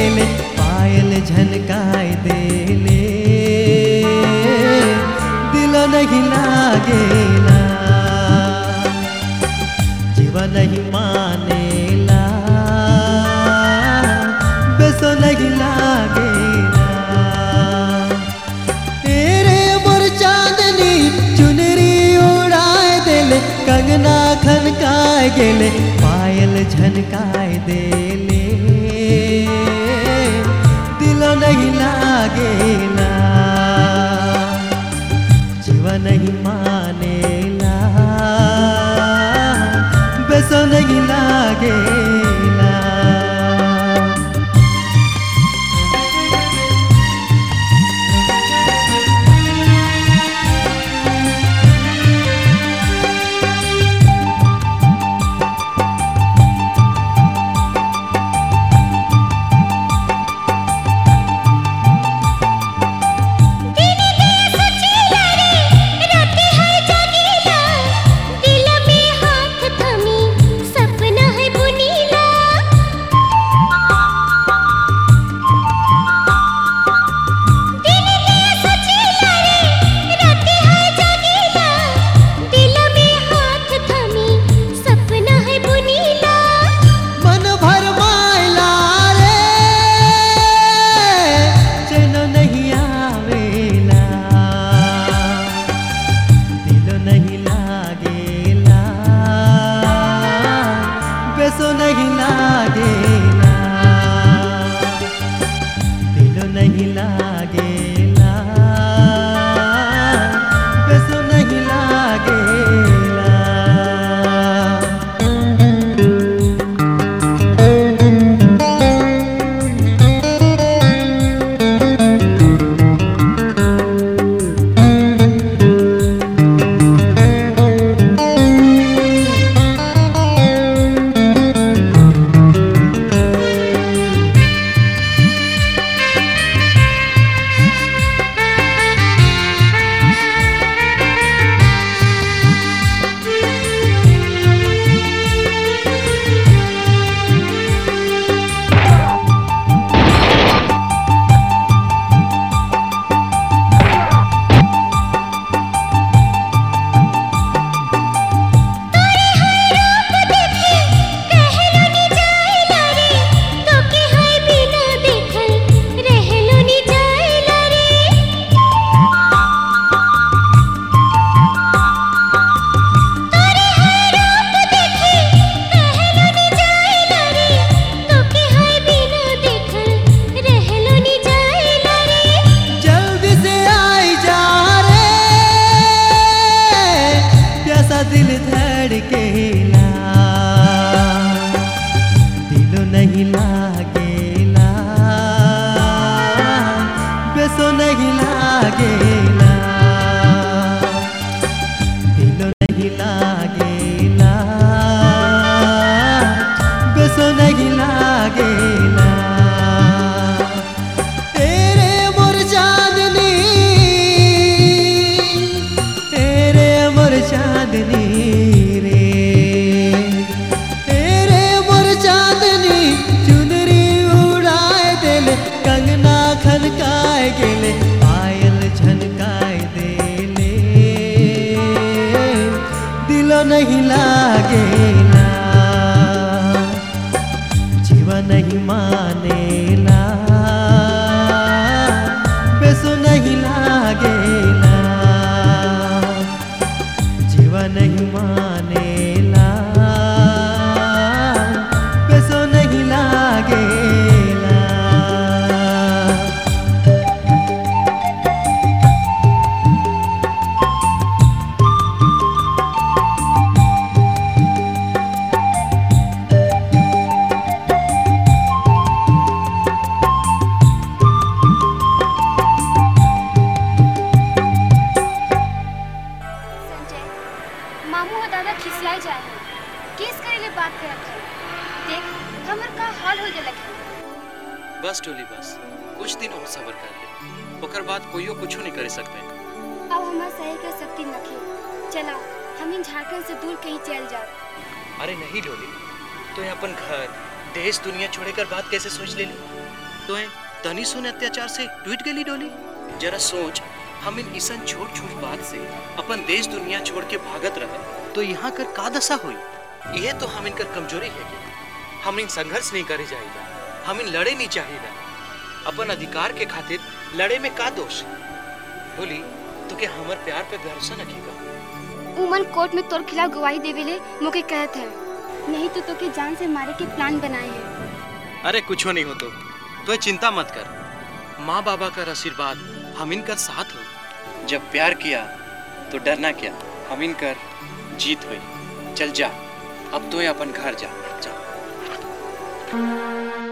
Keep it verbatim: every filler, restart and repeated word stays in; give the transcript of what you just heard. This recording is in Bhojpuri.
देले, पायल झनकाए देले, दिल नहीं लागेला, जीवा नहीं मानेला, बेसो नहीं लागेला। तेरे मोर चांदनी चुनरी उड़ाए देले, कंगना खनकाए गेले, पायल झनकाए देले, दिल नहीं लागेला, जीवा नहीं मानेला, बेसो नहीं लागेला। बेसो नहीं लागेला, दिल नहीं लागेला, बेसो नहीं लागेला। दिल धड़केला, दिल नहीं लागेला, बेसो नहीं लागेला, दिल नहीं लागेला, बेसो नहीं लागेला। तेरे मोर चांदनी, तेरे मोर चांदनी रे, तेरे मोर चांदनी चुनरी उड़ाए देले, कंगना खनकाए गेले, पायल झनकाए देले, दिल नहीं लागेला, जीवा नहीं मानेला, बेसो नहीं लागेला, जीवा नहीं मानेला, बेसो नहीं लागेला। मामू और दादा खिसियाई जाए केस करेले बात करत है, देख हमर का हाल हो गेलक है। बस टोली बस कुछ दिन और सबर कर ले, ओकर बाद कोइयो कुछ नहीं करे सकते। अब हमार सहे के शक्ति नखे, चला हम इन झारखंड से दूर कहीं चल जाओ। अरे नहीं डोली, तो अपन घर देश दुनिया छोड़कर बात कैसे सोच ले ली? तो तनी सुन अत्याचार से टूट गई डोली। जरा सोच, हम इन ईसन छोट छोट बात से अपन देश दुनिया छोड़ के भागत रहे तो यहाँ कर का दशा हुई। यह तो हम इनकर कमजोरी है कि हम इन संघर्ष नहीं करे जाएगा, हम इन लड़े नहीं चाहिएगा। अपन अधिकार के खातिर लड़े में का दोष बोली तो के हमर प्यार पे भरोसा रखेगा। उमन कोर्ट में तोर खिलाफ गवाही देवेले मोके कहत है, नहीं तो तोके जान से मारे के प्लान बनाए हैं। अरे कुछ नहीं हो तो तो चिंता मत कर, माँ बाबा का आशीर्वाद हम इनकर साथ हो। जब प्यार किया तो डरना क्या, हम इनकर जीत हुई। चल जा, अब तो अपन घर जा, जा।